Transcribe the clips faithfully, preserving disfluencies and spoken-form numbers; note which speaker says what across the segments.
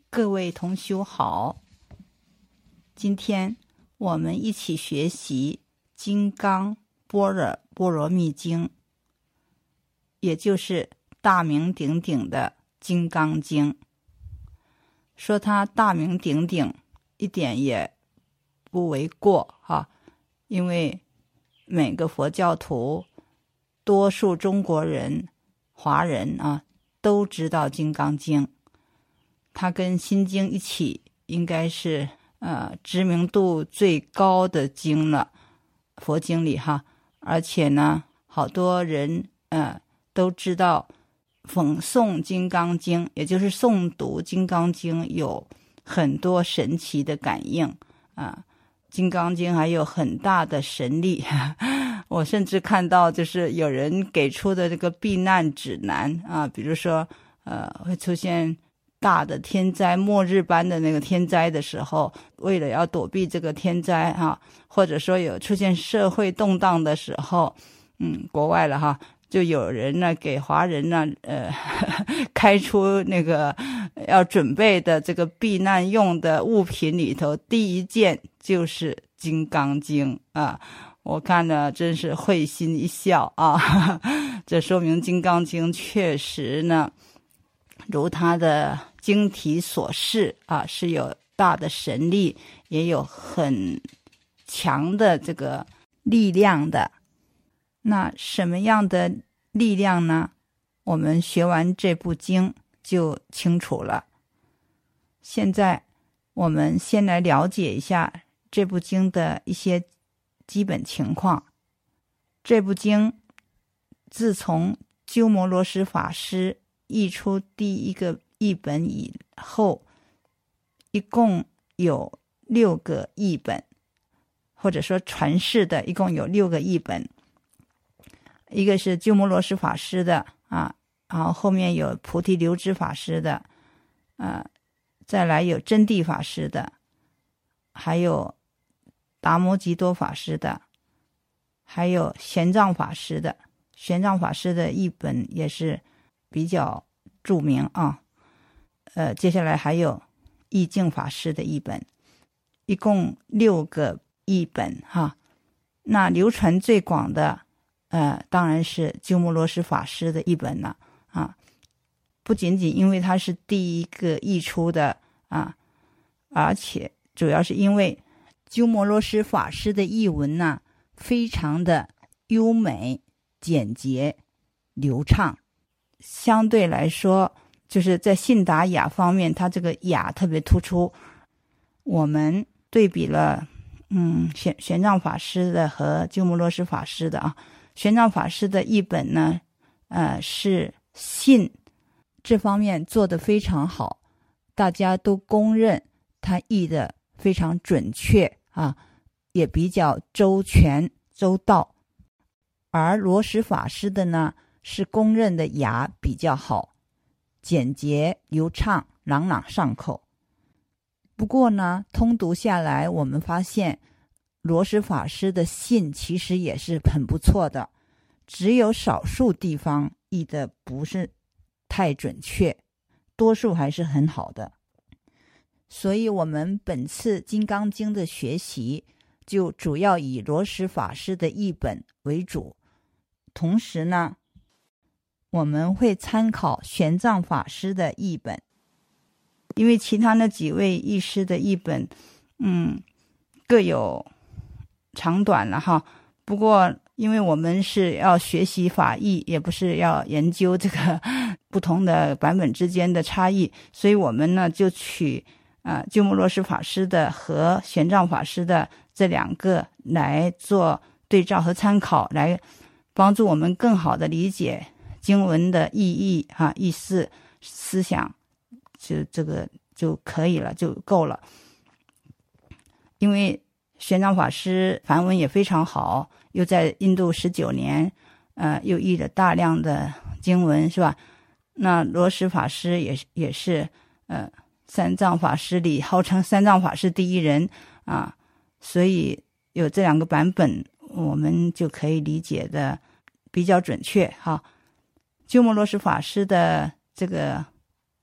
Speaker 1: 各位同修好，今天我们一起学习《金刚般若波罗蜜经》，也就是大名鼎鼎的《金刚经》。说它大名鼎鼎一点也不为过哈，因为每个佛教徒，多数中国人、华人啊都知道《金刚经》。它跟心经一起应该是呃知名度最高的经了，佛经里哈。而且呢，好多人呃都知道讽诵金刚经，也就是诵读金刚经有很多神奇的感应啊、呃。金刚经还有很大的神力，我甚至看到就是有人给出的这个避难指南啊，比如说呃会出现大的天灾，末日般的那个天灾的时候，为了要躲避这个天灾哈、啊，或者说有出现社会动荡的时候，嗯，国外了哈，就有人呢给华人呢呃开出那个要准备的这个避难用的物品里头，第一件就是《金刚经》啊。我看了真是会心一笑啊，这说明《金刚经》确实呢，如它的经题所示啊，是有大的神力，也有很强的这个力量的。那什么样的力量呢？我们学完这部经就清楚了。现在我们先来了解一下这部经的一些基本情况。这部经自从鸠摩罗什法师译出第一个译本以后，一共有六个译本，或者说传世的一共有六个译本。一个是鸠摩罗什法师的啊，然后后面有菩提流支法师的，呃，再来有真谛法师的，还有达摩吉多法师的，还有玄奘法师的。玄奘法师的译本也是比较著名啊。呃，接下来还有义净法师的译本，一共六个译本哈。那流传最广的，呃，当然是鸠摩罗什法师的译本了啊。不仅仅因为他是第一个译出的啊，而且主要是因为鸠摩罗什法师的译文呢，非常的优美、简洁、流畅。相对来说，就是在信达雅方面，它这个雅特别突出。我们对比了，嗯，玄玄奘法师的和鸠摩罗什法师的啊。玄奘法师的译本呢，呃，是信这方面做得非常好，大家都公认他译得非常准确啊，也比较周全周到。而罗什法师的呢，是公认的雅比较好，简洁流畅，朗朗上口。不过呢，通读下来，我们发现罗什法师的信其实也是很不错的，只有少数地方译得不是太准确，多数还是很好的。所以我们本次《金刚经》的学习就主要以罗什法师的译本为主，同时呢，我们会参考玄奘法师的译本，因为其他那几位译师的译本，嗯，各有长短了哈。不过，因为我们是要学习法义，也不是要研究这个不同的版本之间的差异，所以我们呢就取啊鸠摩罗什法师的和玄奘法师的这两个来做对照和参考，来帮助我们更好的理解经文的意义啊、意思、思想，就这个就可以了，就够了。因为玄奘法师梵文也非常好，又在印度十九年，呃，又译了大量的经文，是吧？那罗什法师也也是，呃，三藏法师里号称三藏法师第一人啊，所以有这两个版本，我们就可以理解的比较准确哈。鸠摩罗什法师的这个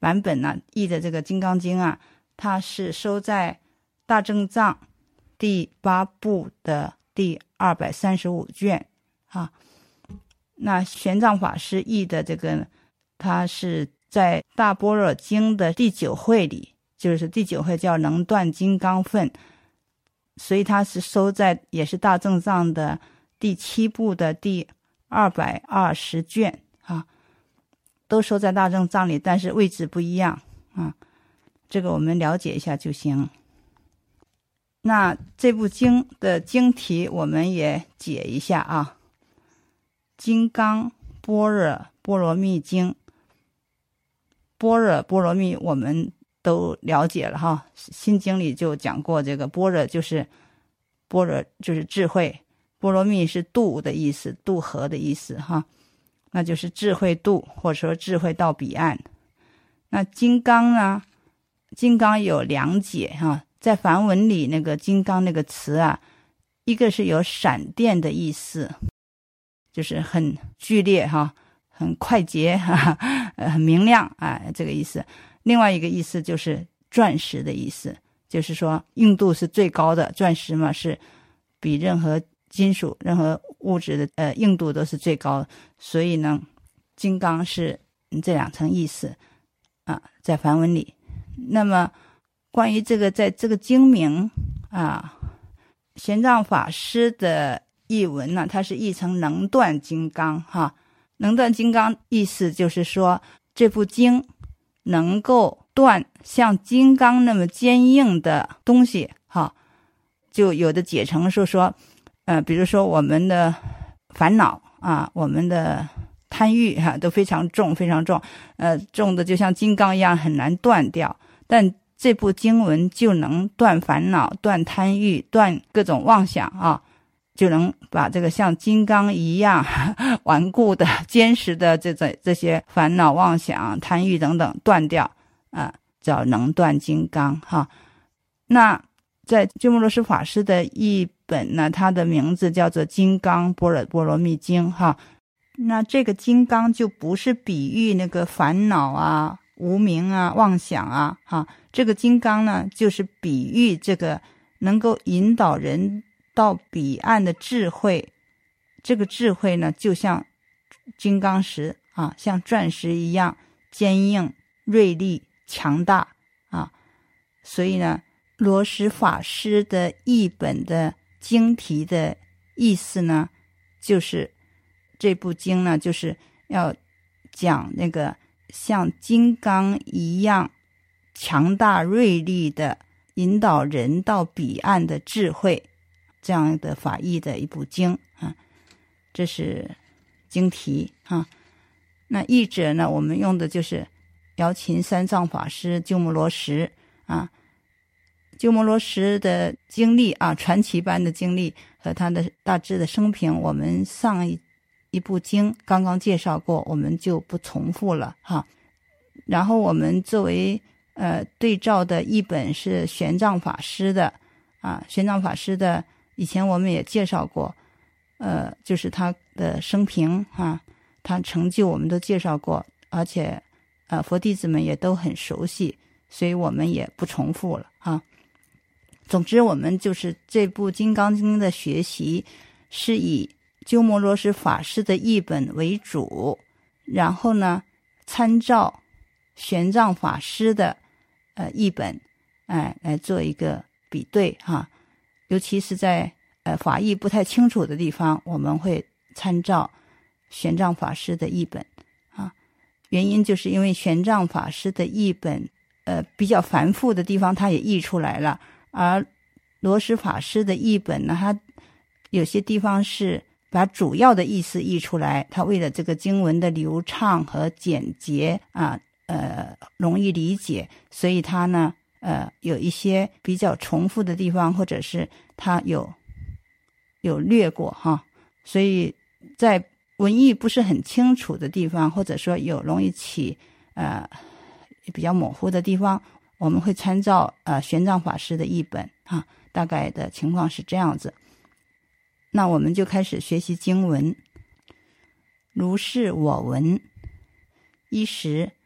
Speaker 1: 版本呢译的这个《金刚经》啊，它是收在大正藏第八部的第二百三十五卷啊。那玄奘法师译的这个，它是在大般若经的第九会里，就是第九会叫能断金刚分，所以它是收在也是大正藏的第七部的第二百二十卷啊，都收在大正藏里，但是位置不一样啊，这个我们了解一下就行。那这部经的经题我们也解一下啊，金刚般若波罗蜜经，般若波罗蜜我们都了解了哈，心经里就讲过，这个般若就是般若就是智慧，波罗蜜是渡的意思，渡河的意思哈，那就是智慧渡，或者说智慧到彼岸。那金刚呢，金刚有两解哈，在梵文里那个金刚那个词啊，一个是有闪电的意思，就是很剧烈哈，很快捷哈，很明亮啊，这个意思。另外一个意思就是钻石的意思，就是说硬度是最高的，钻石嘛是比任何金属任何物质的呃硬度都是最高的，所以呢金刚是这两层意思啊，在梵文里。那么关于这个在这个经名啊，玄奘法师的译文呢，它是译成能断金刚哈，能断金刚意思就是说这部经能够断像金刚那么坚硬的东西哈，就有的解成说说呃，比如说我们的烦恼啊，我们的贪欲哈、啊，都非常重非常重，呃，重的就像金刚一样很难断掉，但这部经文就能断烦恼、断贪欲、断各种妄想啊，就能把这个像金刚一样顽固的、坚实的这这这些烦恼、妄想、贪欲等等断掉啊，叫能断金刚哈。那在鸠摩罗什法师的译本呢，它的名字叫做《金刚般若波罗蜜经》哈。那这个金刚就不是比喻那个烦恼啊、无明啊、妄想啊哈，这个金刚呢，就是比喻这个能够引导人到彼岸的智慧，这个智慧呢，就像金刚石啊，像钻石一样坚硬、锐利、强大啊。所以呢，罗什法师的译本的经题的意思呢，就是这部经呢，就是要讲那个像金刚一样强大锐利的引导人到彼岸的智慧，这样的法义的一部经啊，这是经题啊。那译者呢，我们用的就是瑶琴三藏法师鸠摩罗什啊。鸠摩罗什的经历啊，传奇般的经历和他的大致的生平，我们上一一部经刚刚介绍过，我们就不重复了哈。然后我们作为呃对照的译本是玄奘法师的啊，玄奘法师的以前我们也介绍过，呃，就是他的生平啊，他成就我们都介绍过，而且呃佛弟子们也都很熟悉，所以我们也不重复了啊。总之，我们就是这部《金刚经》的学习是以鸠摩罗什法师的译本为主，然后呢，参照玄奘法师的呃译本，哎、呃，来做一个比对哈。尤其是在呃法义不太清楚的地方，我们会参照玄奘法师的译本啊。原因就是因为玄奘法师的译本呃比较繁复的地方，他也译出来了。而罗什法师的译本呢，他有些地方是把主要的意思译出来，他为了这个经文的流畅和简洁啊，呃，容易理解，所以他呢，呃，有一些比较重复的地方，或者是他有有略过哈，所以在文意不是很清楚的地方，或者说有容易起呃比较模糊的地方，我们会参照呃玄奘法师的译本啊，大概的情况是这样子。那我们就开始学习经文。如是我闻，一时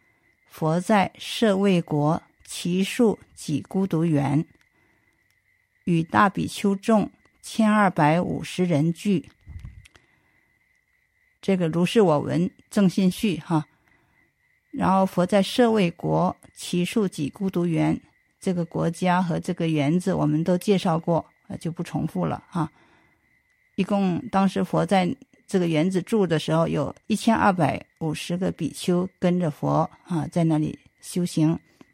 Speaker 1: 佛在舍卫国祇树给孤独园，与大比丘众千二百五十人聚。这个如是我闻正信序哈。然后佛在舍卫国祇树给孤独园，这个国家和这个园子我们都介绍过，就不重复了啊。一共当时佛在这个园子住的时候，有一千二百五十个比丘跟着佛啊，在那里修行。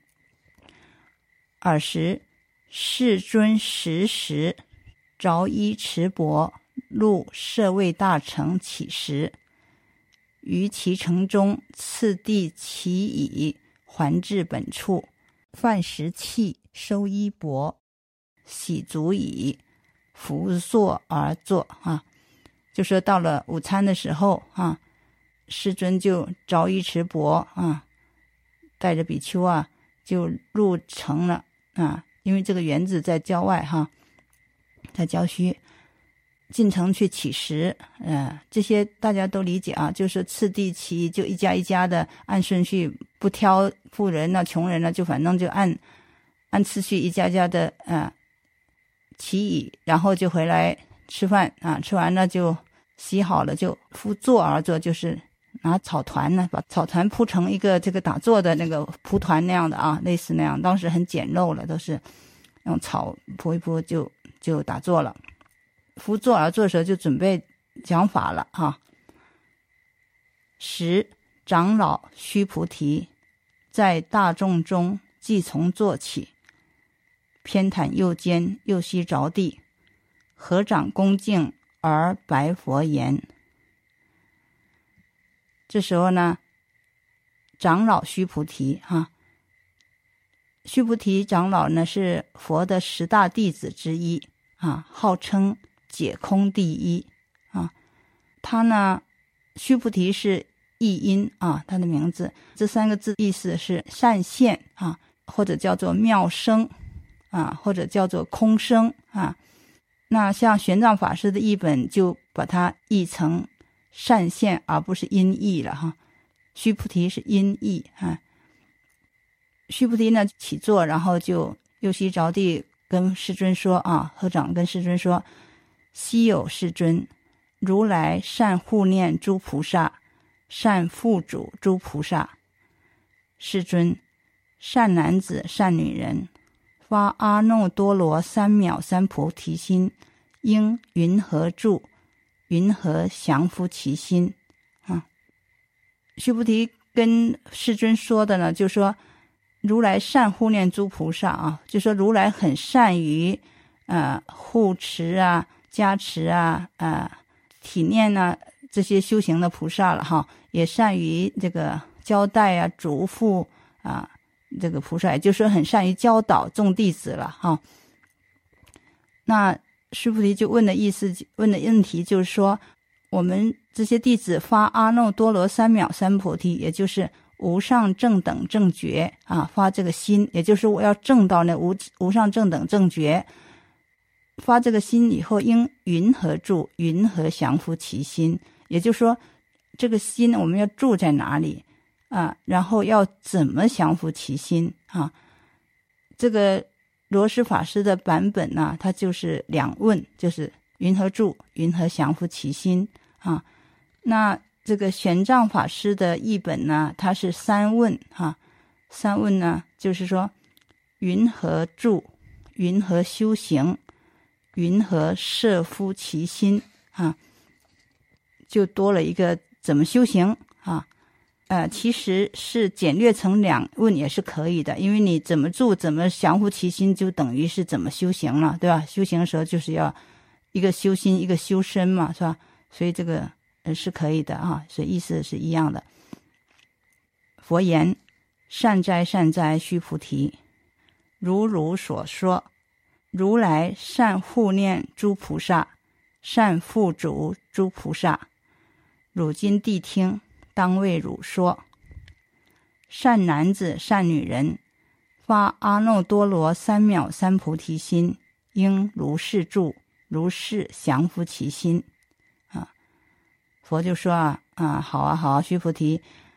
Speaker 1: 尔时世尊时时着衣持钵入舍卫大城乞食，于其城中次第其已，还至本处，饭食讫，收衣钵，洗足已，伏坐而坐啊。就说到了午餐的时候啊，世尊就着衣持钵啊，带着比丘啊就入城了啊，因为这个园子在郊外哈，在郊区，进城去乞食，呃，这些大家都理解啊，就是次第其，就一家一家的按顺序，不挑富人呐、穷人呐，就反正就按按次序一家家的呃乞已，然后就回来吃饭啊，吃完了就洗好了就敷座而坐，就是拿草团呢，把草团铺成一个这个打坐的那个蒲团那样的啊，类似那样，当时很简陋了，都是用草铺一铺就就打坐了。敷座而坐的时候就准备讲法了啊。时长老须菩提在大众中即从坐起，偏袒右肩，右膝着地，合掌恭敬而白佛言。这时候呢，长老须菩提啊，须菩提长老呢是佛的十大弟子之一啊，号称解空第一啊。他呢，须菩提是译音啊，他的名字这三个字意思是善现啊，或者叫做妙生啊，或者叫做空生啊。那像玄奘法师的译本就把它译成善现，而不是音译了哈。须菩提是音译啊。须菩提呢起坐，然后就右膝着地跟世尊说啊，合掌跟世尊说：昔有世尊，如来善护念诸菩萨，善护主诸菩萨。世尊，善男子善女人，发阿耨多罗三藐三菩提心，应云何住？云何降伏其心？啊，须菩提跟世尊说的呢，就说如来善护念诸菩萨啊，就说如来很善于呃护持啊、加持啊、呃体念啊这些修行的菩萨了哈，也善于这个交代啊、嘱咐啊。这个菩萨也就是说很善于教导众弟子了哈。那须菩提就问的意思，问的问题就是说，我们这些弟子发阿耨多罗三藐三菩提，也就是无上正等正觉啊，发这个心，也就是我要证到那无无上正等正觉。发这个心以后，应云何住？云何降伏其心？也就是说，这个心我们要住在哪里？啊，然后要怎么降伏其心啊？这个罗什法师的版本呢、啊，它就是两问，就是云何住，云何降伏其心啊？那这个玄奘法师的译本呢，它是三问啊。三问呢，就是说云何住，云何修行，云何摄伏其心啊？就多了一个怎么修行啊？呃，其实是简略成两问也是可以的，因为你怎么住，怎么降伏其心，就等于是怎么修行了，对吧？修行的时候就是要一个修心，一个修身嘛，是吧？所以这个呃是可以的啊，所以意思是一样的。佛言：善哉善哉，须菩提，如汝所说，如来善护念诸菩萨，善护主诸菩萨。汝今谛听，当为汝说。善男子善女人，发阿耨多罗三藐三菩提心，应如是住，如是降伏其心。啊，佛就说啊啊，好啊好啊，须菩提，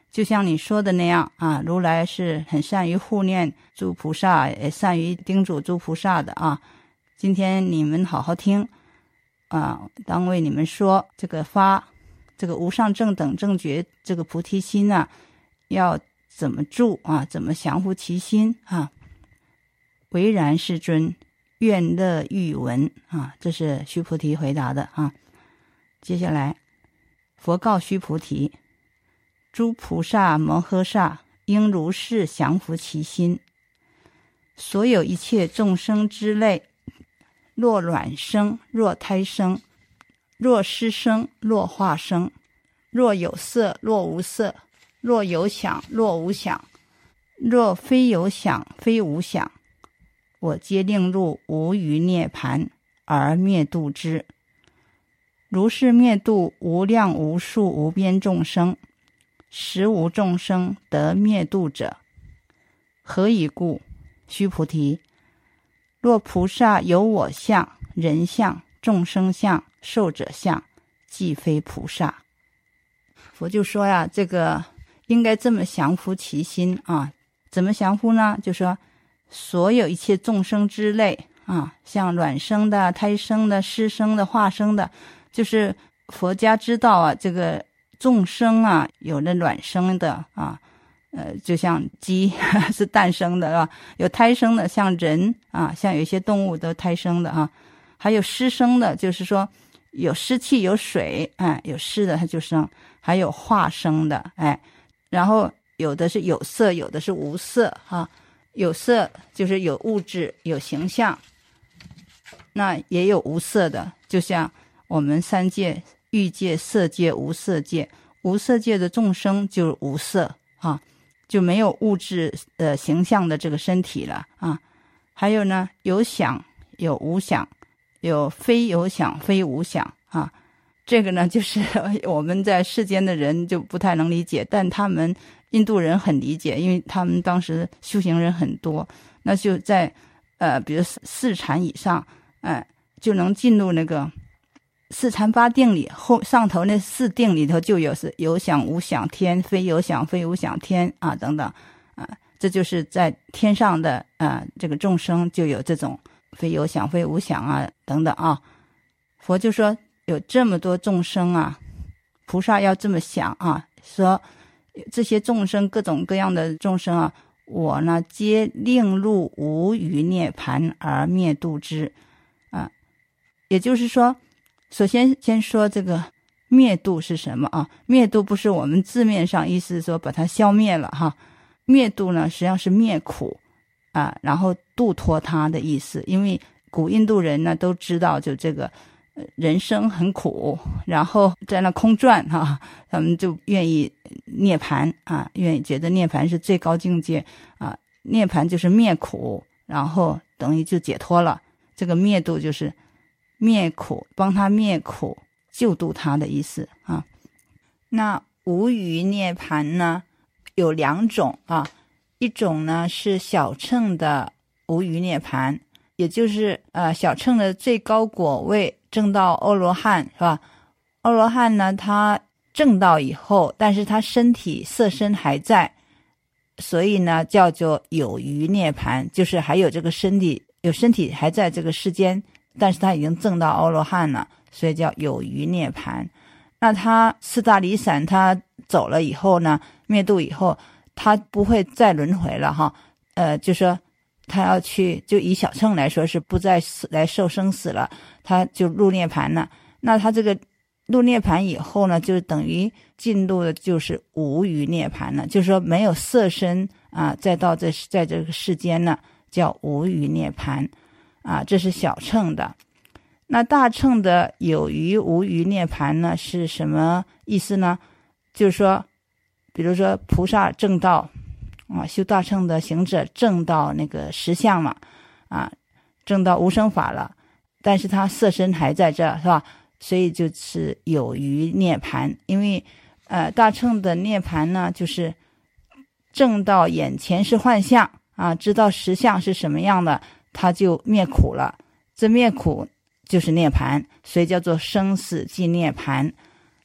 Speaker 1: 就像你说的那样啊，如来是很善于护念诸菩萨，也善于叮嘱诸菩萨的啊。今天你们好好听啊，当为你们说这个发这个无上正等正觉这个菩提心啊，要怎么住啊，怎么降伏其心啊。唯然世尊，愿乐欲闻啊，这是须菩提回答的啊。接下来佛告须菩提，诸菩萨摩诃萨应如是降伏其心。所有一切众生之类，若卵生，若胎生，若湿生，若化生，若有色，若无色，若有想，若无想，若非有想，非无想，我皆令入无余涅盘而灭度之。如是灭度无量无数无边众生，实无众生得灭度者。何以故？须菩提，若菩萨有我相、人相、众生相、寿者相，即非菩萨。佛就说呀，这个应该这么降伏其心啊。怎么降伏呢？就说所有一切众生之类啊，像卵生的、胎生的、湿生的、化生的，就是佛家知道啊，这个众生啊，有的卵生的啊，呃，就像鸡是诞生的啊，有胎生的，像人啊，像有一些动物都胎生的啊，还有湿生的，就是说有湿气有水，哎，有湿的它就生，还有化生的，哎，然后有的是有色，有的是无色啊，有色就是有物质有形象，那也有无色的，就像我们三界欲界、色界、无色界，无色界的众生就是无色啊，就没有物质的形象的这个身体了啊。还有呢，有想有无想，有非有想非无想啊。这个呢，就是我们在世间的人就不太能理解，但他们印度人很理解，因为他们当时修行人很多，那就在呃，比如四禅以上，哎、呃，就能进入那个四禅八定里，后上头那四定里头就有是有想无想天，非有想非无想天啊等等啊，这就是在天上的啊这个众生就有这种非有想非无想啊等等啊。佛就说有这么多众生啊，菩萨要这么想啊，说这些众生各种各样的众生啊，我呢皆令入无余涅盘而灭度之啊。也就是说，首先先说这个灭度是什么啊？灭度不是我们字面上意思说把它消灭了哈，灭度呢实际上是灭苦啊，然后度脱它的意思。因为古印度人呢都知道，就这个人生很苦，然后在那空转哈、啊，他们就愿意涅槃啊，愿意觉得涅槃是最高境界啊，涅槃就是灭苦，然后等于就解脱了。这个灭度就是灭苦，帮他灭苦，救度他的意思啊。那无余涅槃呢有两种啊，一种呢是小乘的无余涅槃，也就是呃小乘的最高果位证到阿罗汉是吧？阿罗汉呢，他证到以后，但是他身体色身还在，所以呢叫做有余涅槃，就是还有这个身体，有身体还在这个世间，但是他已经证到阿罗汉了，所以叫有余涅槃。那他四大离散他走了以后呢，灭度以后，他不会再轮回了哈，呃，就说他要去，就以小乘来说是不再来受生死了，他就入涅槃了。那他这个入涅槃以后呢，就等于进入的就是无余涅槃了，就是说没有色身啊，再到这在这个世间呢，叫无余涅槃啊，这是小乘的。那大乘的有余无余涅槃呢是什么意思呢？就是说比如说菩萨证道啊，修大乘的行者证到那个实相嘛，啊，证到无生法了，但是他色身还在这是吧？所以就是有余涅槃。因为呃大乘的涅槃呢，就是证到眼前是幻象啊，知道实相是什么样的，他就灭苦了。这灭苦就是涅槃，所以叫做生死即涅槃。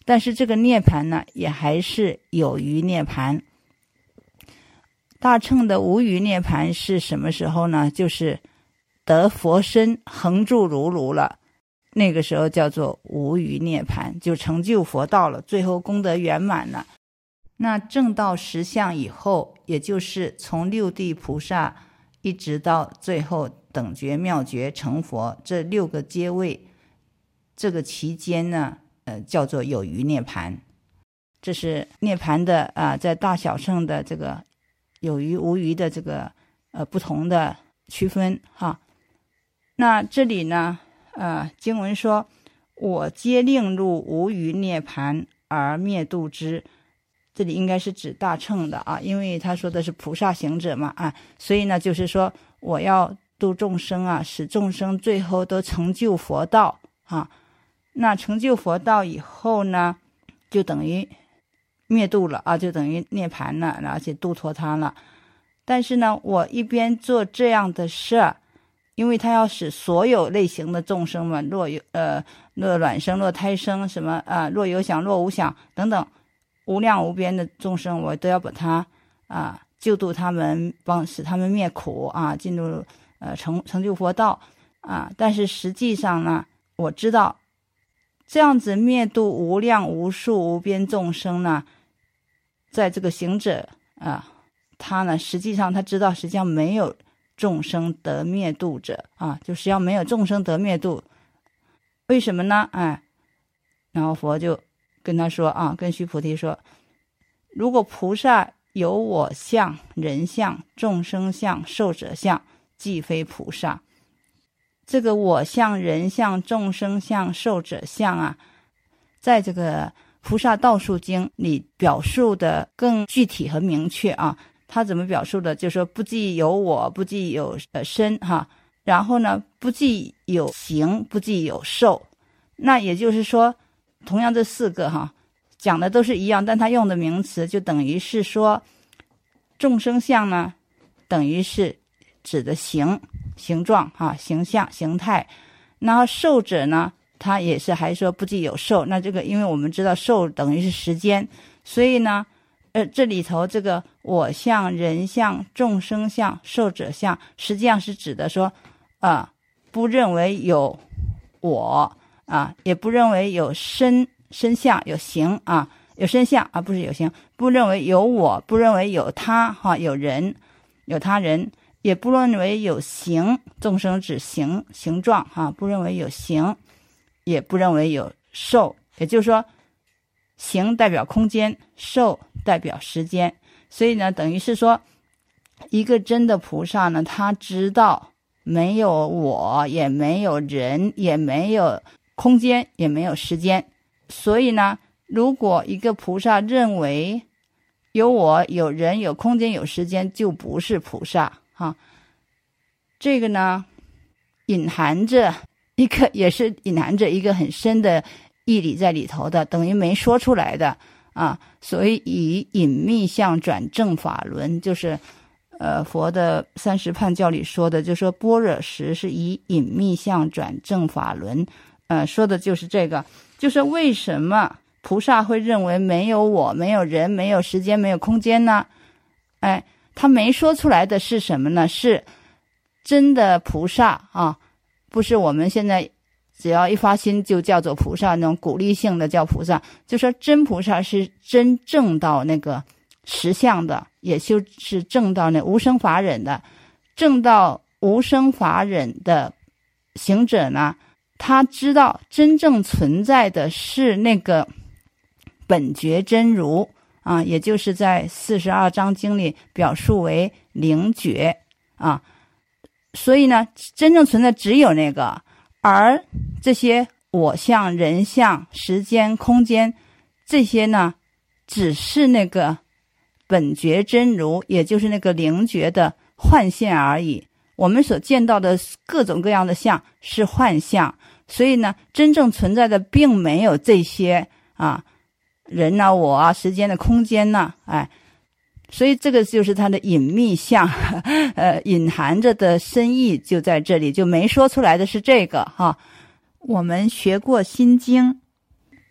Speaker 1: 但是这个涅槃呢，也还是有余涅槃。大乘的无余涅槃是什么时候呢？就是得佛身恒住如如了，那个时候叫做无余涅槃，就成就佛道了，最后功德圆满了。那证到实相以后，也就是从六地菩萨一直到最后等觉妙觉成佛，这六个阶位，这个期间呢，呃，叫做有余涅槃。这是涅槃的啊、呃，在大小乘的这个有余无余的这个呃不同的区分哈。那这里呢，呃，经文说：“我皆令入无余涅槃而灭度之。”这里应该是指大乘的啊，因为他说的是菩萨行者嘛啊，所以呢，就是说我要度众生啊，使众生最后都成就佛道啊。那成就佛道以后呢，就等于灭度了啊，就等于涅槃了，而且度脱他了。但是呢，我一边做这样的事，因为他要使所有类型的众生嘛，若有呃若卵生、若胎生什么啊、呃，若有想、若无想等等无量无边的众生，我都要把他啊救度他们，帮使他们灭苦啊，进入呃成成就佛道啊。但是实际上呢，我知道这样子灭度无量无数无边众生呢，在这个行者啊，他呢实际上他知道实际上没有众生得灭度者啊，就是要没有众生得灭度。为什么呢？哎，然后佛就跟他说啊，跟须菩提说，如果菩萨有我相、人相、众生相、寿者相，即非菩萨。这个我相、人相、众生相、寿者相啊，在这个菩萨道术经里表述的更具体和明确啊。他怎么表述的？就是说不既有我，不既有呃身哈，然后呢，不既有形，不既有寿。那也就是说，同样这四个哈，讲的都是一样，但他用的名词就等于是说，众生相呢，等于是指的形形状哈，形象形态。然后寿者呢，他也是还说不既有寿。那这个因为我们知道寿等于是时间，所以呢呃，这里头这个我相、人相、众生相、寿者相，实际上是指的说啊、呃，不认为有我啊，也不认为有身身相有形啊，有身相啊，不是有形，不认为有我，不认为有他哈、啊，有人有他人，也不认为有形，众生指形形状哈、啊，不认为有形，也不认为有寿，也就是说形代表空间，寿代表时间。所以呢，等于是说一个真的菩萨呢，他知道没有我，也没有人，也没有空间，也没有时间。所以呢，如果一个菩萨认为有我、有人、有空间、有时间，就不是菩萨哈。这个呢，隐含着一个，也是隐含着一个很深的义理在里头的，等于没说出来的啊。所以以隐密相转正法轮，就是呃佛的三十判教里说的，就说般若实是以隐密相转正法轮，呃说的就是这个，就是为什么菩萨会认为没有我、没有人、没有时间、没有空间呢？哎，他没说出来的是什么呢？是真的菩萨啊，不是我们现在只要一发心就叫做菩萨，那种鼓励性的叫菩萨。就说真菩萨是真正到那个实相的，也就是证到那无生法忍的。证到无生法忍的行者呢，他知道真正存在的是那个本觉真如啊，也就是在四十二章经里表述为灵觉啊。所以呢，真正存在只有那个，而这些我相、人相、时间、空间，这些呢，只是那个本觉真如，也就是那个灵觉的幻现而已。我们所见到的各种各样的相是幻象，所以呢，真正存在的并没有这些啊，人啊、我啊、时间的空间呢、啊，哎。所以这个就是它的隐秘相，呃，隐含着的深意就在这里，就没说出来的是这个哈。我们学过心经，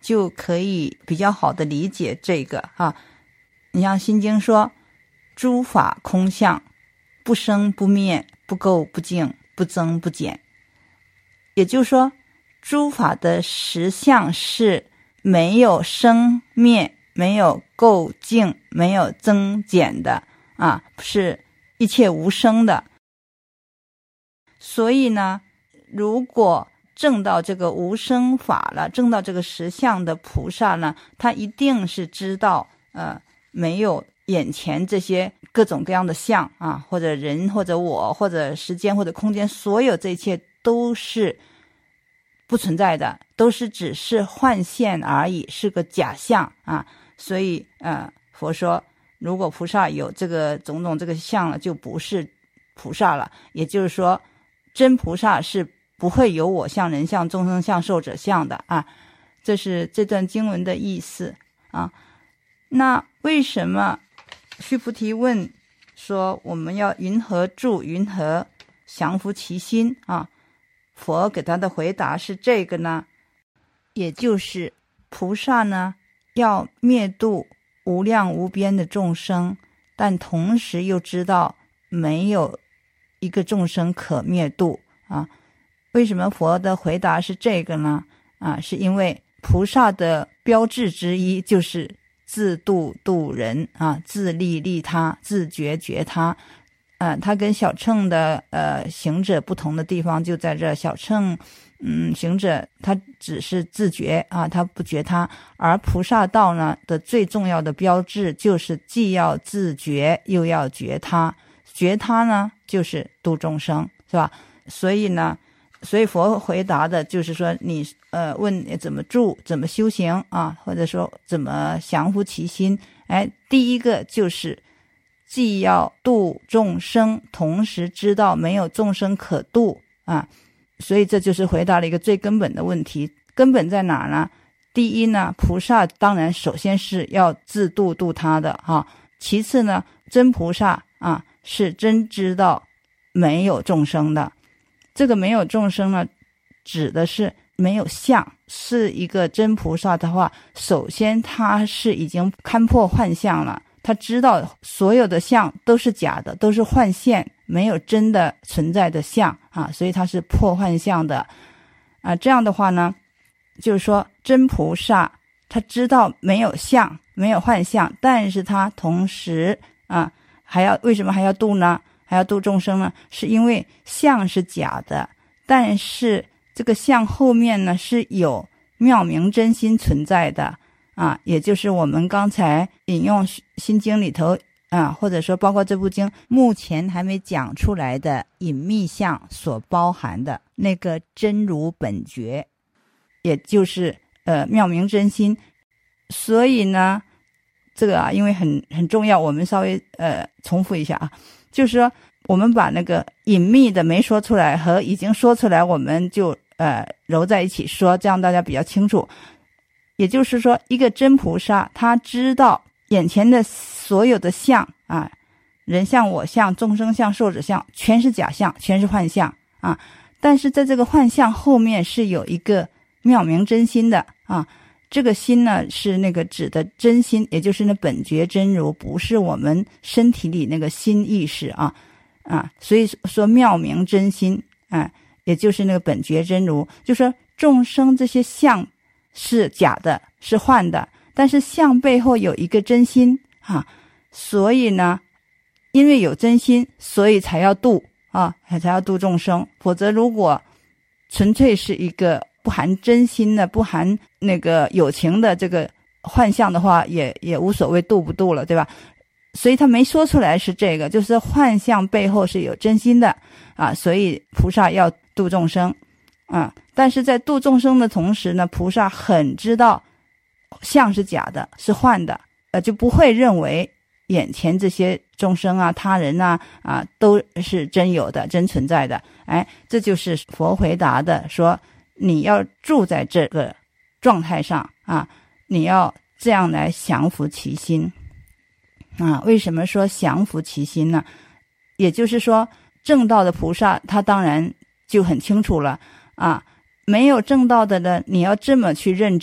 Speaker 1: 就可以比较好的理解这个啊。你像心经说，诸法空相，不生不灭，不垢不净，不增不减。也就是说，诸法的实相是没有生灭，没有垢净，没有增减的啊，是一切无生的。所以呢，如果证到这个无生法了，证到这个实相的菩萨呢，他一定是知道呃没有眼前这些各种各样的相啊，或者人或者我或者时间或者空间，所有这一切都是不存在的，都是只是幻现而已，是个假象啊。所以呃佛说，如果菩萨有这个种种这个相了，就不是菩萨了。也就是说，真菩萨是不会有我相、人相、众生相、寿者相的啊。这是这段经文的意思啊。那为什么须菩提问说我们要云何住，云何降伏其心啊？佛给他的回答是这个呢，也就是菩萨呢要灭度无量无边的众生，但同时又知道没有一个众生可灭度啊。为什么佛的回答是这个呢？啊，是因为菩萨的标志之一就是自度度人啊，自利利他，自觉觉他。呃，他跟小乘的呃行者不同的地方就在这，小乘嗯行者他只是自觉啊，他不觉他，而菩萨道呢的最重要的标志就是既要自觉又要觉他，觉他呢就是度众生，是吧？所以呢，所以佛回答的就是说，你呃问怎么住，怎么修行啊，或者说怎么降伏其心。哎，第一个就是既要度众生，同时知道没有众生可度啊，所以这就是回答了一个最根本的问题。根本在哪呢？第一呢，菩萨当然首先是要自度度他的啊，其次呢，真菩萨啊是真知道没有众生的。这个没有众生呢，指的是没有相。是一个真菩萨的话，首先他是已经看破幻象了，他知道所有的相都是假的，都是幻现，没有真的存在的相啊，所以他是破幻象的啊。这样的话呢，就是说真菩萨他知道没有相，没有幻象，但是他同时啊还要为什么还要度呢？还要度众生呢？是因为相是假的，但是这个相后面呢是有妙明真心存在的啊，也就是我们刚才引用心经里头啊，或者说包括这部经目前还没讲出来的隐秘相所包含的那个真如本觉，也就是呃妙明真心。所以呢，这个啊，因为很很重要，我们稍微呃重复一下啊，就是说我们把那个隐秘的没说出来和已经说出来，我们就呃揉在一起说，这样大家比较清楚。也就是说，一个真菩萨他知道眼前的所有的相啊，人相、我相、众生相、寿者相，全是假象，全是幻象啊。但是在这个幻象后面是有一个妙明真心的啊。这个心呢是那个指的真心，也就是那本觉真如，不是我们身体里那个心意识啊啊。所以说妙明真心啊，也就是那个本觉真如，就说众生这些相是假的，是幻的，但是相背后有一个真心啊，所以呢，因为有真心，所以才要度啊，才要度众生。否则如果纯粹是一个不含真心的、不含那个有情的这个幻象的话，也也无所谓度不度了，对吧？所以他没说出来是这个，就是幻象背后是有真心的啊，所以菩萨要度众生啊。但是在度众生的同时呢，菩萨很知道相是假的，是幻的，呃，就不会认为眼前这些众生啊、他人啊啊都是真有的、真存在的。哎，这就是佛回答的，说你要住在这个状态上啊，你要这样来降伏其心啊。为什么说降伏其心呢？也就是说，正道的菩萨他当然就很清楚了啊。没有正道的呢，你要这么去认知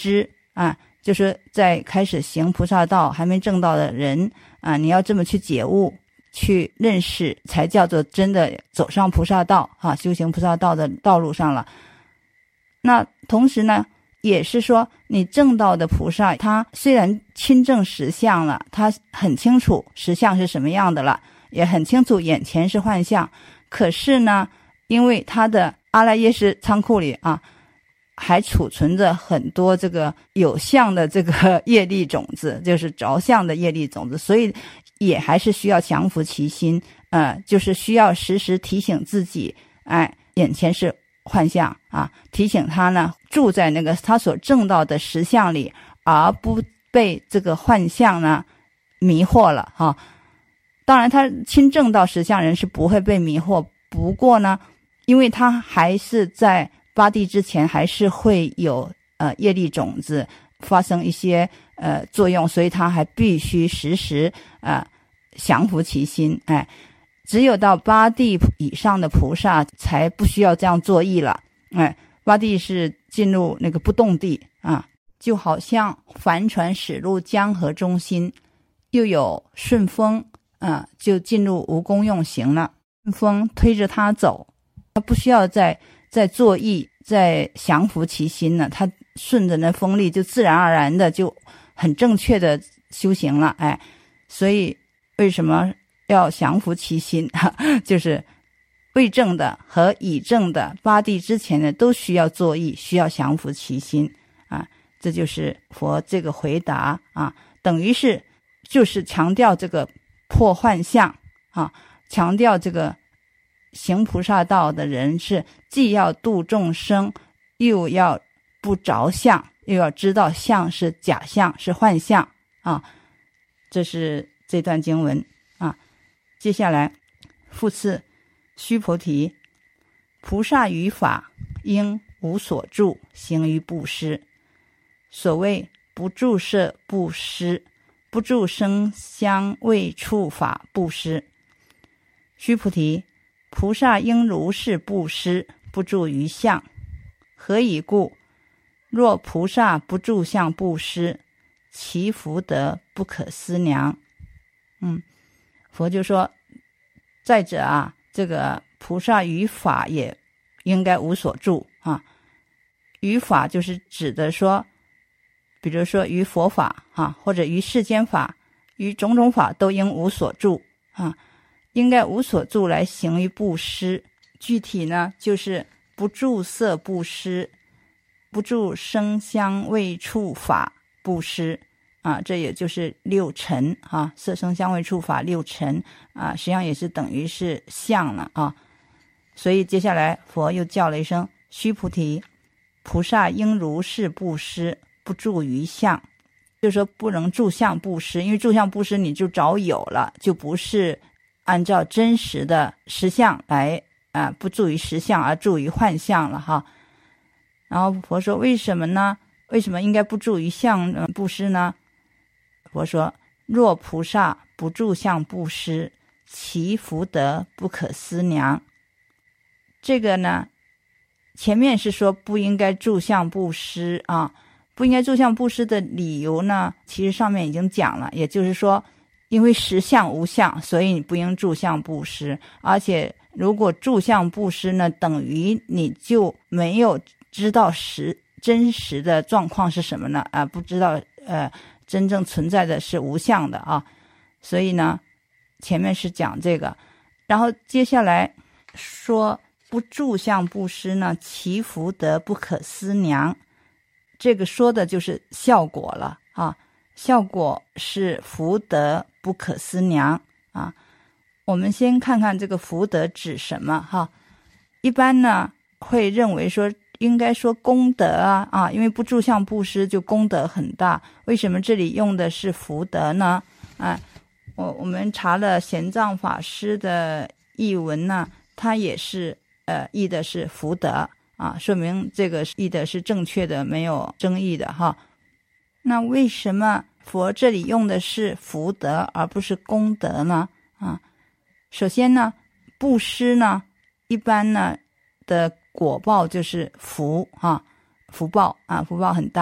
Speaker 1: 啊，就是在开始行菩萨道还没证道的人啊，你要这么去解悟去认识，才叫做真的走上菩萨道啊，修行菩萨道的道路上了。那同时呢，也是说你证道的菩萨，他虽然亲证实相了，他很清楚实相是什么样的了，也很清楚眼前是幻象，可是呢，因为他的阿赖耶识仓库里啊，还储存着很多这个有相的这个业力种子，就是着相的业力种子，所以也还是需要降伏其心，呃，就是需要时时提醒自己，哎，眼前是幻象啊，提醒他呢住在那个他所证到的实相里，而不被这个幻象呢迷惑了哈、啊。当然他亲证到实相人是不会被迷惑，不过呢，因为他还是在八地之前还是会有呃业力种子发生一些呃作用，所以他还必须时时呃降伏其心。哎，只有到八地以上的菩萨才不需要这样作意了。哎，八地是进入那个不动地啊，就好像帆船驶入江河中心，又有顺风啊，就进入无功用行了。顺风推着他走，他不需要再再作意，再降伏其心了，他顺着那风力就自然而然的就很正确的修行了。哎，所以为什么要降伏其心？就是未证的和已证的八地之前的都需要作意，需要降伏其心啊。这就是佛这个回答啊，等于是就是强调这个破幻象啊，强调这个行菩萨道的人是既要度众生，又要不着相，又要知道相是假象，是幻象啊。这是这段经文啊。接下来复次，须菩提，菩萨于法应无所住，行于布施。所谓不住色布施，不住声香味触法布施。须菩提，菩萨应如是布施，不住于相。何以故？若菩萨不住相布施，其福德不可思量。嗯，佛就说，再者啊，这个菩萨于法也应该无所住啊。于法就是指的说，比如说于佛法啊，或者于世间法，于种种法都应无所住啊，应该无所住来行于布施。具体呢，就是不住色布施，不住声香味触法布施啊，这也就是六尘啊，色声香味触法六尘啊，实际上也是等于是相了啊。所以接下来佛又叫了一声须菩提，菩萨应如是布施，不住于相。就是说不能住相布施，因为住相布施你就找有了，就不是按照真实的实相来啊、呃，不住于实相而住于幻象了哈。然后佛说为什么呢？为什么应该不住于相布施呢？佛说，若菩萨不住相布施，其福德不可思量。这个呢，前面是说不应该住相布施啊，不应该住相布施的理由呢，其实上面已经讲了，也就是说，因为实相无相，所以你不应住相布施。而且如果住相布施呢，等于你就没有知道实真实的状况是什么呢？啊，不知道呃真正存在的是无相的啊。所以呢，前面是讲这个，然后接下来说不住相布施呢，其福德不可思量。这个说的就是效果了啊，效果是福德不可思量啊。我们先看看这个福德指什么哈。一般呢会认为说应该说功德啊啊，因为不住相布施就功德很大。为什么这里用的是福德呢？啊，我我们查了玄奘法师的译文呢，他也是呃译的是福德啊，说明这个译的是正确的，没有争议的哈。那为什么佛这里用的是福德而不是功德呢？啊，首先呢，布施呢，一般呢的果报就是福啊，福报啊，福报很大。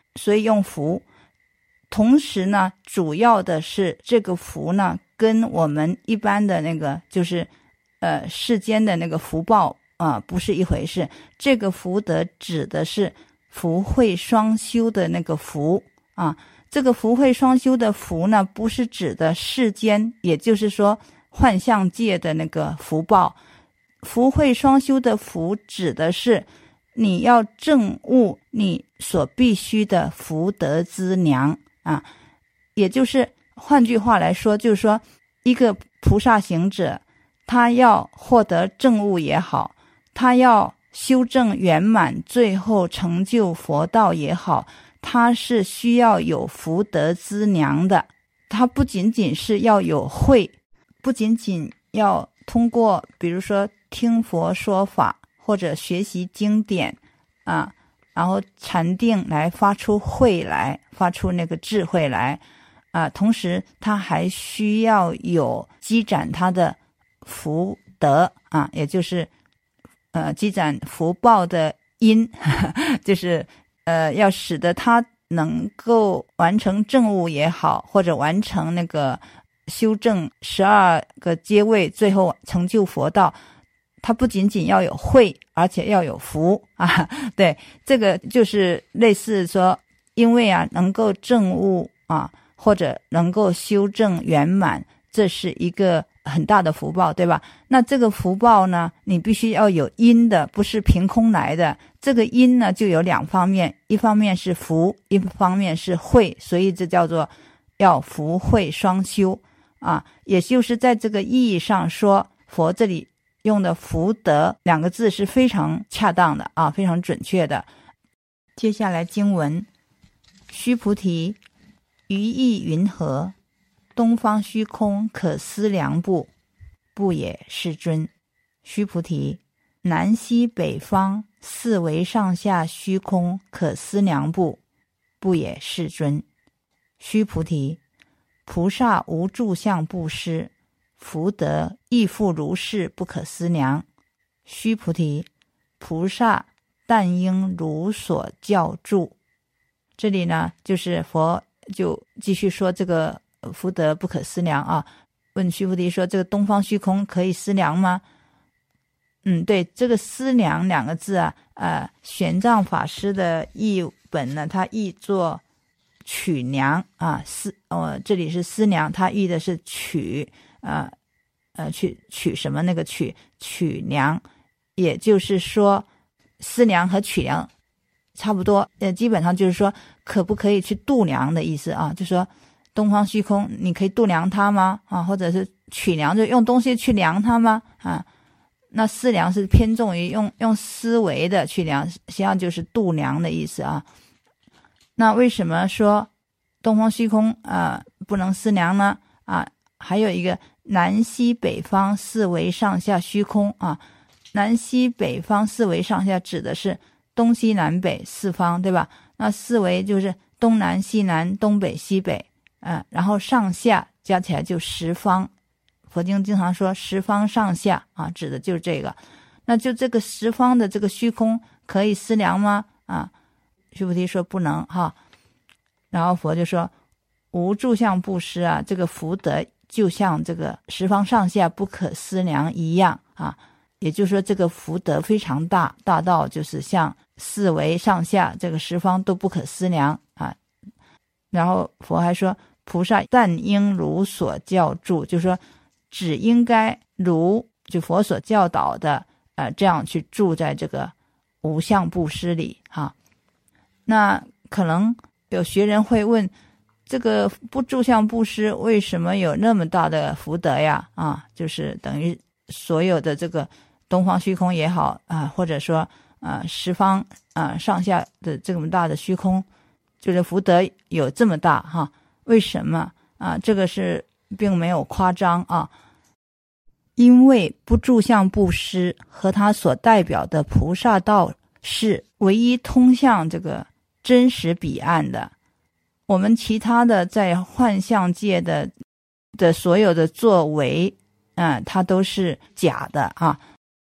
Speaker 1: 所以用福。同时呢，主要的是这个福呢，跟我们一般的那个就是呃世间的那个福报啊、呃、不是一回事。这个福德指的是福慧双修的那个福啊。这个福慧双修的福呢，不是指的世间，也就是说幻象界的那个福报。福慧双修的福指的是你要证悟你所必须的福德资粮啊，也就是换句话来说，就是说一个菩萨行者，他要获得证悟也好，他要修正圆满，最后成就佛道也好，他是需要有福德资粮的。他不仅仅是要有慧，不仅仅要通过比如说听佛说法或者学习经典啊，然后禅定来发出慧来，发出那个智慧来啊，同时他还需要有积攒他的福德啊，也就是呃积攒福报的因，呵呵就是呃要使得他能够完成证悟也好，或者完成那个修正十二个阶位，最后成就佛道。它不仅仅要有慧，而且要有福啊！对，这个就是类似说，因为啊能够证悟啊，或者能够修正圆满，这是一个很大的福报，对吧？那这个福报呢，你必须要有因的，不是凭空来的。这个因呢，就有两方面，一方面是福，一方面是慧，所以这叫做要福慧双修啊。也就是在这个意义上说，佛这里用的福德两个字是非常恰当的啊，非常准确的。接下来经文：须菩提，于意云何？东方虚空可思量不？不也，世尊。须菩提，南西北方四维上下虚空可思量不？不也，世尊。须菩提，菩萨无住相布施，福德亦复如是，不可思量。须菩提，菩萨但应如所教住。这里呢，就是佛就继续说这个福德不可思量啊。问须菩提说，这个东方虚空可以思量吗？嗯，对，这个思量两个字啊，呃，玄奘法师的译本呢，他译作取量啊，思哦，这里是思量，他译的是取呃呃去取什么那个取取量，也就是说思量和取量差不多，呃，基本上就是说可不可以去度量的意思啊，就说东方虚空你可以度量它吗？啊，或者是取量就用东西去量它吗？啊，那思量是偏重于用用思维的去量，实际上就是度量的意思啊。那为什么说东方虚空啊、呃、不能思量呢？啊，还有一个南西北方四维上下虚空啊，南西北方四维上下指的是东西南北四方，对吧？那四维就是东南西南东北西北，呃，然后上下加起来就十方。佛经经常说十方上下啊，指的就是这个。那就这个十方的这个虚空可以思量吗？啊，须菩提说不能哈。然后佛就说无住相布施啊，这个福德就像这个十方上下不可思量一样啊，也就是说这个福德非常大，大到就是像四维上下这个十方都不可思量啊。然后佛还说菩萨但应如所教住，就是说只应该如就佛所教导的呃这样去住在这个无相布施里哈。那可能有学人会问，这个不住相布施为什么有那么大的福德呀？啊，就是等于所有的这个东方虚空也好啊，或者说啊十方啊上下的这么大的虚空，就是福德有这么大哈？为什么啊？这个是并没有夸张啊，因为不住相布施和它所代表的菩萨道是唯一通向这个真实彼岸的。我们其他的在幻象界的的所有的作为，嗯、呃，它都是假的啊。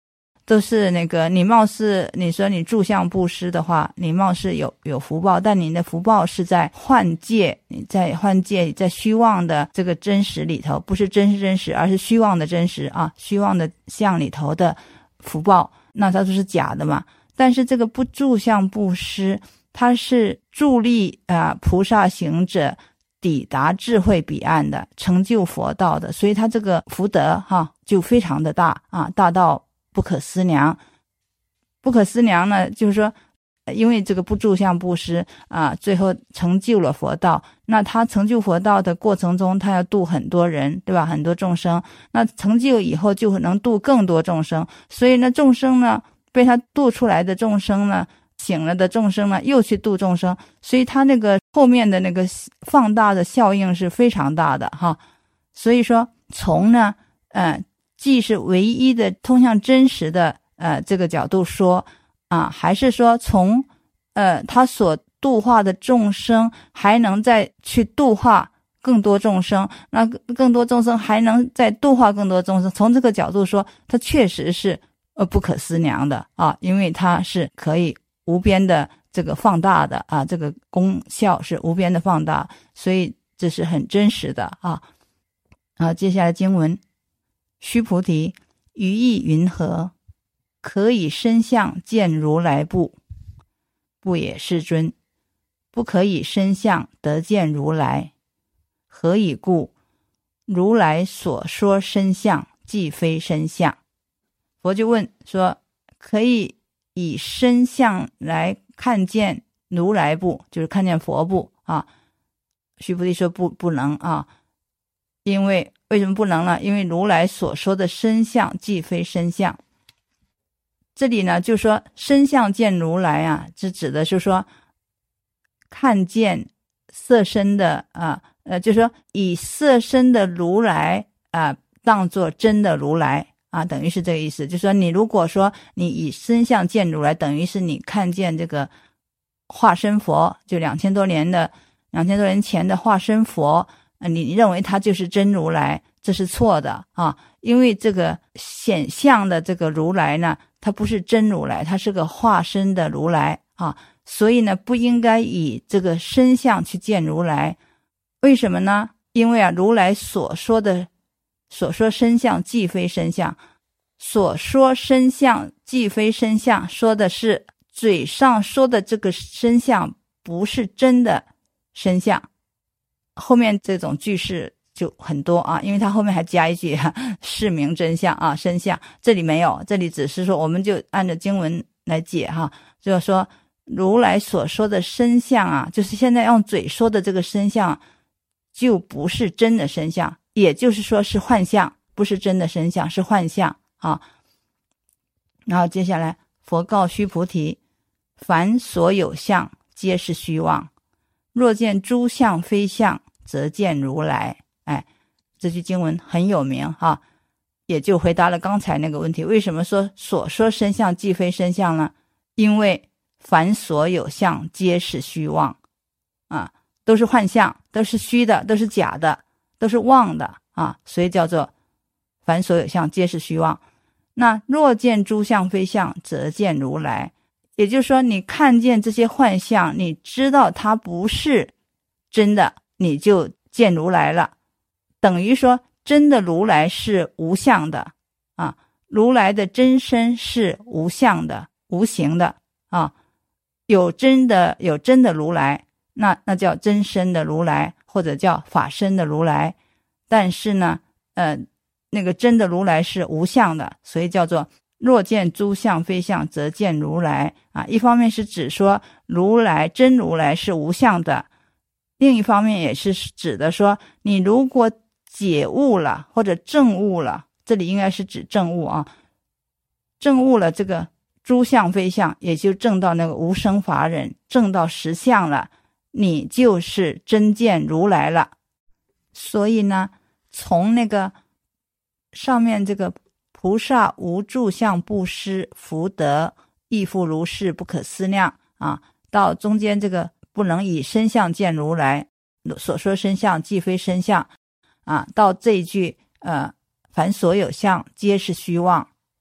Speaker 1: 都是那个你貌似你说你住相布施的话，你貌似有有福报，但你的福报是在幻界，你在幻界在虚妄的这个真实里头，不是真实真实，而是虚妄的真实啊，虚妄的相里头的福报，那它都是假的嘛。但是这个不住相布施，它是助力啊、呃、菩萨行者抵达智慧彼岸的，成就佛道的，所以它这个福德哈就非常的大啊，大到不可思量。不可思量呢，就是说因为这个不住相布施啊，最后成就了佛道。那他成就佛道的过程中，他要度很多人，对吧？很多众生。那成就以后就能度更多众生，所以呢，众生呢，被他度出来的众生呢，醒了的众生呢，又去度众生，所以他那个后面的那个放大的效应是非常大的哈。所以说，从呢，呃，既是唯一的通向真实的呃这个角度说啊，还是说从呃他所度化的众生还能再去度化更多众生，那更多众生还能再度化更多众生，从这个角度说，它确实是呃不可思量的啊，因为它是可以无边的这个放大的啊，这个功效是无边的放大，所以这是很真实的啊。啊，接下来经文，须菩提，于意云何？可以身相见如来不？不也，世尊。不可以身相得见如来。何以故？如来所说身相既非身相。佛就问说，可以以身相来看见如来不？就是看见佛不啊？须菩提说不，不能啊。因为为什么不能呢？因为如来所说的身相既非身相。这里呢就说身相见如来啊，这指的是说看见色身的啊，呃，就是说以色身的如来啊当作真的如来啊，等于是这个意思。就是说你如果说你以身相见如来，等于是你看见这个化身佛，就两千多年的两千多年前的化身佛，呃、你认为他就是真如来，这是错的啊。因为这个显相的这个如来呢，它不是真如来，它是个化身的如来啊，所以呢不应该以这个身相去见如来。为什么呢？因为啊，如来所说的所说身相既非身相，所说身相既非身相，说的是嘴上说的这个身相不是真的身相。后面这种句式就很多啊，因为他后面还加一句是名真相啊，身相，这里没有，这里只是说我们就按照经文来解哈，就是说如来所说的身相啊，就是现在用嘴说的这个身相就不是真的身相，也就是说是幻象，不是真的身相，是幻象啊。然后接下来佛告须菩提，凡所有相皆是虚妄，若见诸相非相，则见如来。哎，这句经文很有名哈，也就回答了刚才那个问题，为什么说所说身相既非身相呢？因为凡所有相皆是虚妄啊，都是幻象，都是虚的，都是假的，都是妄的啊，所以叫做凡所有相皆是虚妄。那若见诸相非相，则见如来。也就是说，你看见这些幻象，你知道它不是真的，你就见如来了。等于说真的如来是无相的啊，如来的真身是无相的、无形的啊。有真的有真的如来，那那叫真身的如来，或者叫法身的如来。但是呢，呃，那个真的如来是无相的，所以叫做若见诸相非相，则见如来啊。一方面是指说如来真如来是无相的，另一方面也是指的说，你如果解悟了或者证悟了，这里应该是指证悟啊，证悟了这个诸相非相，也就证到那个无生法忍，证到实相了，你就是真见如来了。所以呢，从那个上面这个菩萨无住相布施福德亦复如是不可思量啊，到中间这个不能以身相见如来，所说身相既非身相啊，到这一句呃，凡所有相皆是虚妄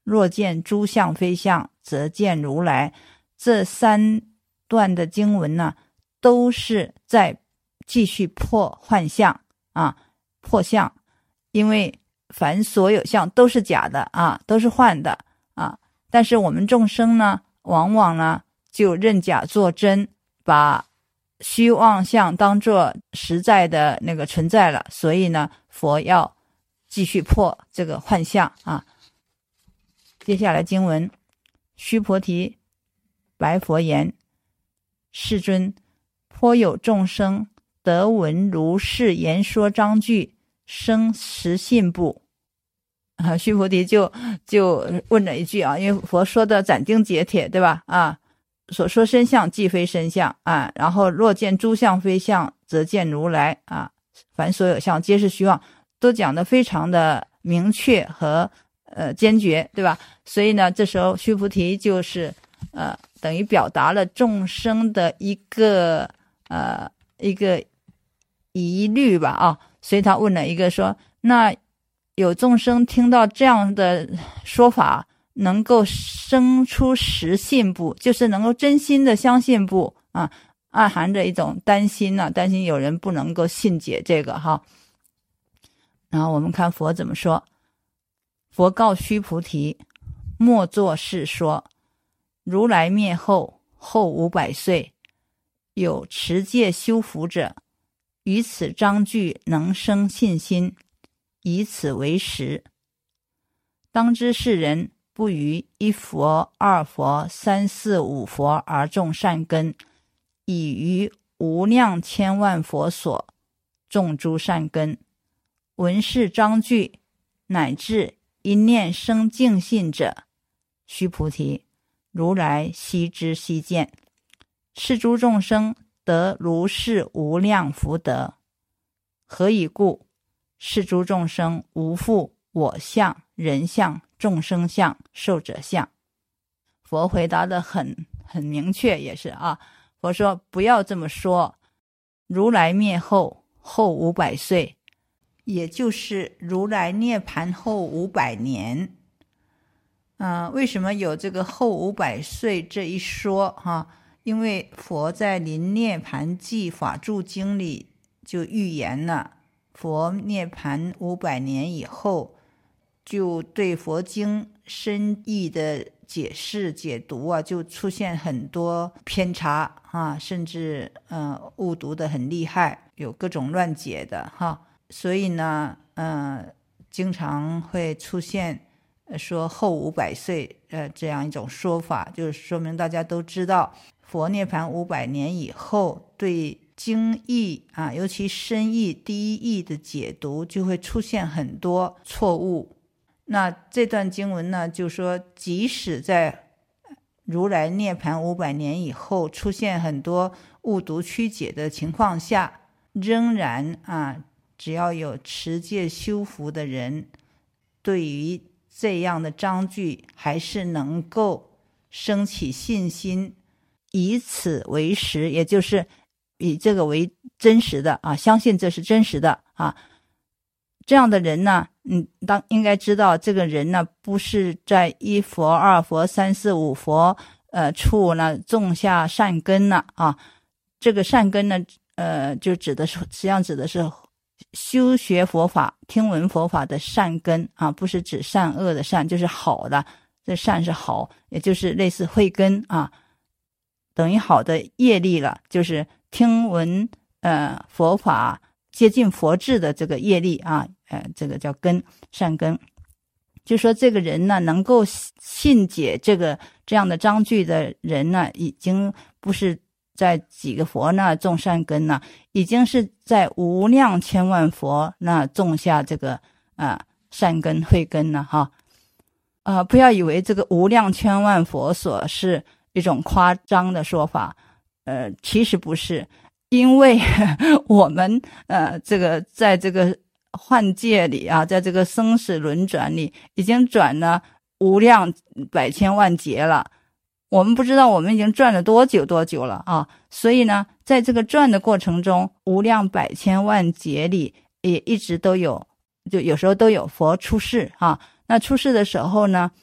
Speaker 1: 若见诸相非相，则见如来。这三段的经文呢，都是在继续破幻象啊，破相。因为凡所有相都是假的啊，都是幻的啊。但是我们众生呢，往往呢就认假作真，把虚妄相当作实在的那个存在了。所以呢，佛要继续破这个幻象啊。接下来经文，须菩提白佛言：世尊，颇有众生得闻如是言说章句，生实信不？啊，须菩提就就问了一句啊，因为佛说的斩钉截铁，对吧？啊，所说身相即非身相啊，然后若见诸相非相，则见如来啊，凡所有相皆是虚妄，都讲得非常的明确和呃坚决，对吧？所以呢，这时候须菩提就是呃等于表达了众生的一个呃一个疑虑吧啊，所以他问了一个说，那有众生听到这样的说法，能够生出实信不？就是能够真心的相信不？啊，暗含着一种担心呢、啊，担心有人不能够信解这个哈。然后我们看佛怎么说，佛告须菩提：莫作是说，如来灭后，后五百岁，有持戒修福者，于此章句能生信心，以此为实。当知世人不于一佛、二佛、三四五佛而种善根，以于无量千万佛所种诸善根。闻是章句，乃至一念生净信者，须菩提，如来悉知悉见。是诸众生得如是无量福德。何以故？是诸众生无复我相、人相、众生相、寿者相。佛回答的很很明确，也是啊。佛说不要这么说，如来灭后后五百岁，也就是如来涅盘后五百年。嗯、呃，为什么有这个后五百岁这一说哈、啊？因为佛在《临涅盘记法住经》里就预言了，佛涅盘五百年以后，就对佛经深意的解释解读啊，就出现很多偏差啊，甚至呃误读的很厉害，有各种乱解的哈。所以呢，呃，经常会出现说后五百岁呃这样一种说法，就是说明大家都知道，佛涅盘五百年以后，对经义啊，尤其深义第一义的解读，就会出现很多错误。那这段经文呢，就说即使在如来涅盘五百年以后出现很多误读曲解的情况下，仍然啊，只要有持戒修福的人，对于这样的章句还是能够升起信心，以此为实，也就是以这个为真实的啊，相信这是真实的啊。这样的人呢，嗯，当应该知道，这个人呢，不是在一佛、二佛、三四五佛呃处呢种下善根了啊。这个善根呢，呃，就指的是实际上指的是修学佛法、听闻佛法的善根啊，不是指善恶的善，就是好的，这善是好，也就是类似慧根啊，等于好的业力了，就是听闻呃佛法接近佛智的这个业力啊，呃，这个叫根，善根。就说这个人呢，能够信解这个这样的章句的人呢，已经不是在几个佛那种善根呢，已经是在无量千万佛那种下这个啊、呃、善根慧根了哈。啊、呃，不要以为这个无量千万佛所是一种夸张的说法，呃，其实不是。因为我们呃，这个在这个幻界里啊，在这个生死轮转里，已经转了无量百千万劫了。我们不知道我们已经转了多久多久了啊！所以呢，在这个转的过程中，无量百千万劫里，也一直都有，就有时候都有佛出世啊。那出世的时候呢，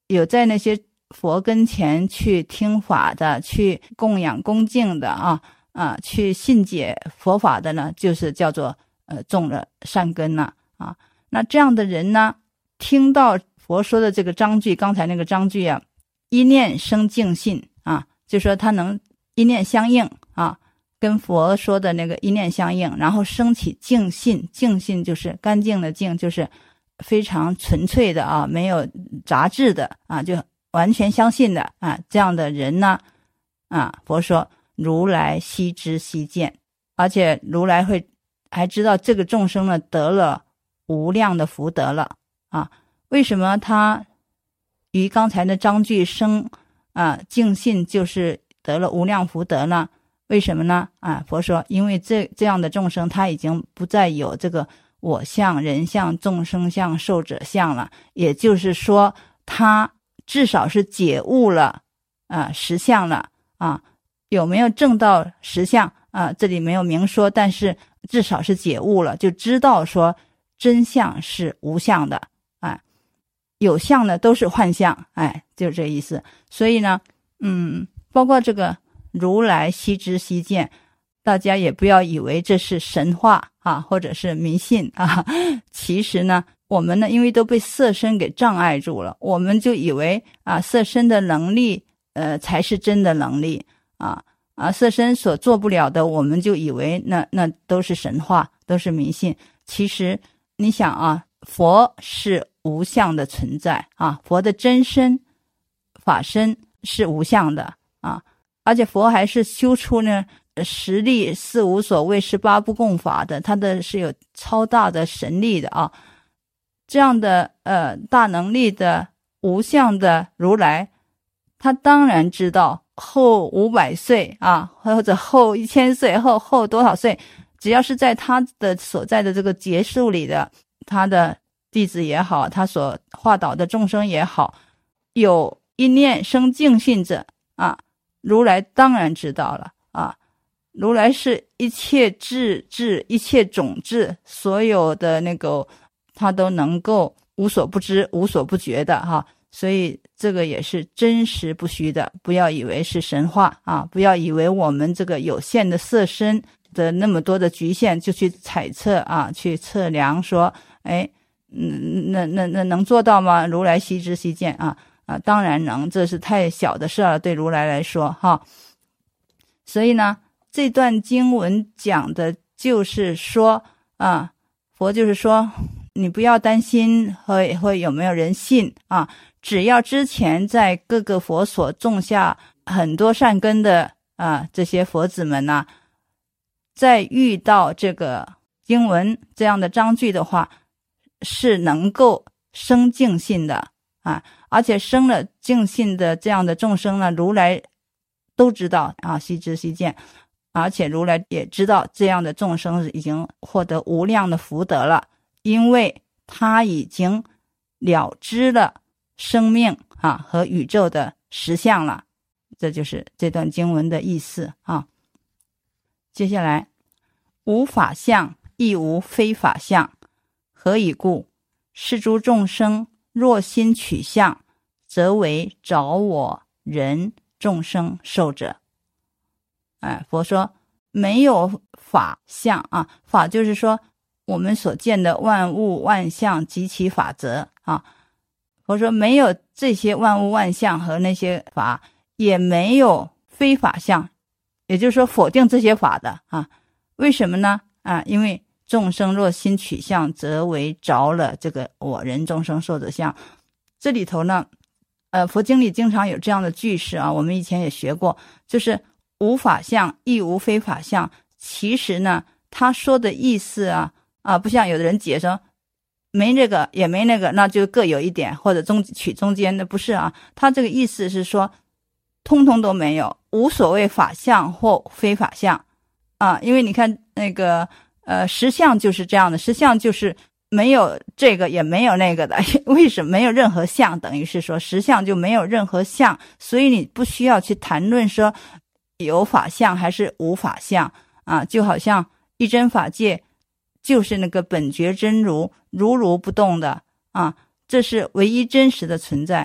Speaker 1: 有在那些佛跟前去听法的，去供养恭敬的啊啊，去信解佛法的呢，就是叫做呃种了善根了啊。那这样的人呢，听到佛说的这个章句，刚才那个章句啊，一念生净信啊，就说他能一念相应啊，跟佛说的那个一念相应，然后升起净信，净信就是干净的净，就是非常纯粹的啊，没有杂质的啊，就完全相信的啊，这样的人呢，啊，佛说如来悉知悉见，而且如来会还知道这个众生呢得了无量的福德了啊。为什么他于刚才的章句生啊净信就是得了无量福德呢？为什么呢？啊，佛说因为这这样的众生他已经不再有这个我相、人相、众生相、寿者相了，也就是说他至少是解悟了啊实相了啊。有没有证到实相啊？这里没有明说，但是至少是解悟了，就知道说真相是无相的，哎，有相的都是幻象，哎，就是这意思。所以呢，嗯，包括这个如来悉知悉见，大家也不要以为这是神话啊，或者是迷信啊。其实呢，我们呢，因为都被色身给障碍住了，我们就以为啊，色身的能力，呃，才是真的能力啊啊，色身所做不了的，我们就以为那那都是神话，都是迷信。其实你想啊，佛是无相的存在啊，佛的真身法身是无相的啊，而且佛还是修出呢十力四无所谓十八不共法的，他的是有超大的神力的啊。这样的呃大能力的无相的如来，他当然知道后五百岁啊，或者后一千岁，后后多少岁，只要是在他的所在的这个结束里的，他的弟子也好，他所化导的众生也好，有一念生净信者啊，如来当然知道了啊。如来是一切智智，一切种智，所有的那个他都能够无所不知，无所不觉的哈。所以这个也是真实不虚的，不要以为是神话啊，不要以为我们这个有限的色身的那么多的局限就去猜测啊，去测量说，哎，嗯，那那那能做到吗？如来悉知悉见啊啊，当然能，这是太小的事了，对如来来说哈。所以呢，这段经文讲的就是说啊，佛就是说，你不要担心会会有没有人信啊。只要之前在各个佛所种下很多善根的啊，这些佛子们呢、啊，在遇到这个经文这样的章句的话，是能够生净信的啊，而且生了净信的这样的众生呢，如来都知道啊，悉知悉见，而且如来也知道这样的众生已经获得无量的福德了，因为他已经了知了生命啊和宇宙的实相了，这就是这段经文的意思啊。接下来，无法相亦无非法相，何以故？是诸众生若心取相，则为着我人众生寿者。哎，佛说没有法相啊，法就是说我们所见的万物万象及其法则啊。佛说没有这些万物万象和那些法，也没有非法相，也就是说否定这些法的啊。为什么呢？啊，因为众生若心取相，则为着了这个我人众生寿者相。这里头呢，呃，佛经里经常有这样的句式啊，我们以前也学过，就是无法相亦无非法相。其实呢，他说的意思啊，啊，不像有的人解说没这个也没那个，那就各有一点，或者中取中间的，不是啊。他这个意思是说，通通都没有，无所谓法相或非法相啊。因为你看那个呃实相就是这样的，实相就是没有这个也没有那个的。为什么没有任何相？等于是说实相就没有任何相，所以你不需要去谈论说有法相还是无法相啊。就好像一真法界就是那个本觉真如，如如不动的啊，这是唯一真实的存在。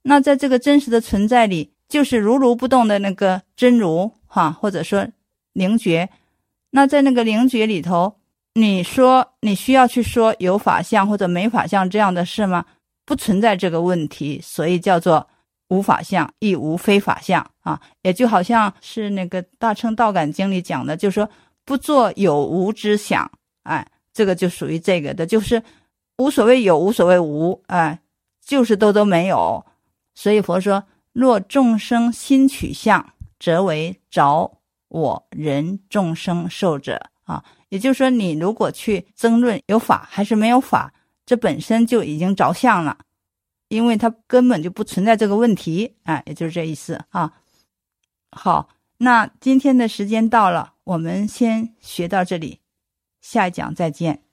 Speaker 1: 那在这个真实的存在里，就是如如不动的那个真如哈，或者说灵觉。那在那个灵觉里头，你说你需要去说有法相或者没法相这样的事吗？不存在这个问题，所以叫做无法相亦无非法相啊。也就好像是那个大乘道感经里讲的，就是说不做有无之想，哎，这个就属于这个的，就是无所谓有无所谓无，哎，就是都都没有。所以佛说，若众生心取相，则为着我人众生寿者啊。也就是说，你如果去争论有法还是没有法，这本身就已经着相了，因为它根本就不存在这个问题，哎，也就是这意思啊。好，那今天的时间到了，我们先学到这里，下一讲再见。